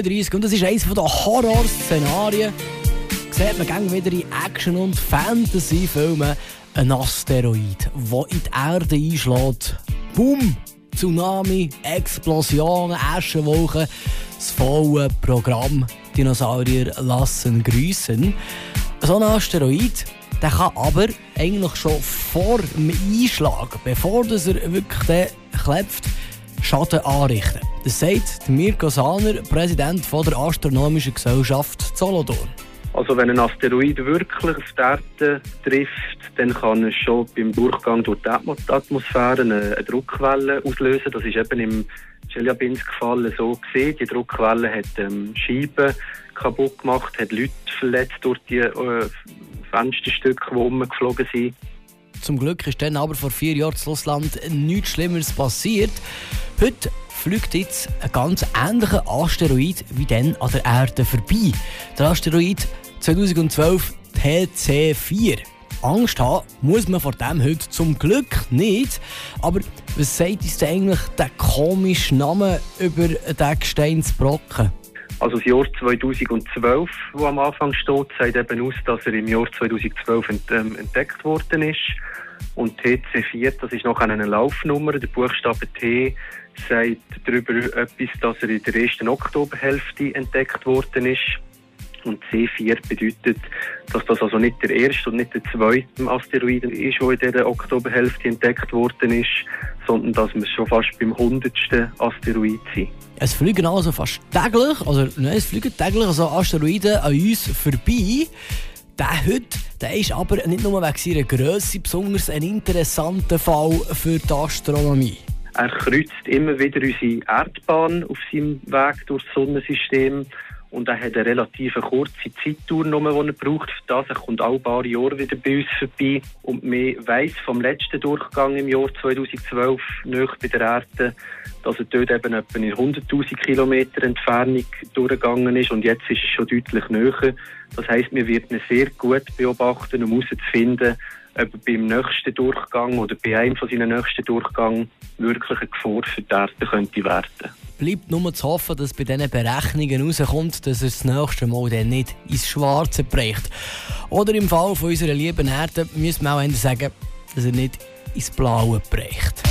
32 und das ist eines der Horrorszenarien. Sieht man gerne wieder in Action- und Fantasy-Filmen einen Asteroid, der in die Erde einschlägt. Boom! Tsunami, Explosionen, Aschenwolken, das volle Programm. Dinosaurier lassen grüßen. So ein Asteroid, der kann aber eigentlich schon vor dem Einschlag, bevor er wirklich klebt, Schaden anrichten. Das sagt Mirko Sahner, Präsident der Astronomischen Gesellschaft Solothurn. Also wenn ein Asteroid wirklich auf die Erde trifft, dann kann es schon beim Durchgang durch die Atmosphäre eine Druckwelle auslösen. Das ist eben im Chelyabinsk-Fall so gesehen. Die Druckwelle hat Scheiben kaputt gemacht, hat Leute verletzt durch die Fensterstücke, die rumgeflogen sind. Zum Glück ist dann aber vor 4 Jahren in Russland nichts Schlimmeres passiert. Heute fliegt jetzt ein ganz ähnlicher Asteroid wie dann an der Erde vorbei. Der Asteroid 2012 TC4. Angst haben muss man vor dem heute zum Glück nicht. Aber was sagt uns denn eigentlich der komische Name über den Gesteinsbrocken? Also das Jahr 2012, das am Anfang steht, sagt eben aus, dass er im Jahr 2012 entdeckt worden ist. Und TC4, das ist noch eine Laufnummer. Der Buchstabe T sagt darüber etwas, dass er in der ersten Oktoberhälfte entdeckt worden ist. Und C4 bedeutet, dass das also nicht der erste und nicht der zweite Asteroid ist, der in dieser Oktoberhälfte entdeckt worden ist, sondern dass wir schon fast beim 100. Asteroid sind. Es fliegen also fast täglich, also Asteroiden an uns vorbei. Der heute, der ist aber nicht nur wegen seiner Grösse besonders ein interessanter Fall für die Astronomie. Er kreuzt immer wieder unsere Erdbahn auf seinem Weg durch das Sonnensystem. Und er hat eine relativ kurze Zeitdauer, die er braucht. Für das er kommt alle paar Jahre wieder bei uns vorbei. Und man weiss vom letzten Durchgang im Jahr 2012 nahe bei der Erde, dass er dort eben etwa in 100'000 Kilometer Entfernung durchgegangen ist. Und jetzt ist es schon deutlich näher. Das heisst, man wird ihn sehr gut beobachten, um herauszufinden, ob er beim nächsten Durchgang oder bei einem von seinen nächsten Durchgängen wirklich eine Gefahr für die Erde könnte werden. Bleibt nur zu hoffen, dass bei diesen Berechnungen herauskommt, dass er das nächste Mal dann nicht ins Schwarze bricht. Oder im Fall von unserer lieben Erde müssen wir auch sagen, dass er nicht ins Blaue bricht.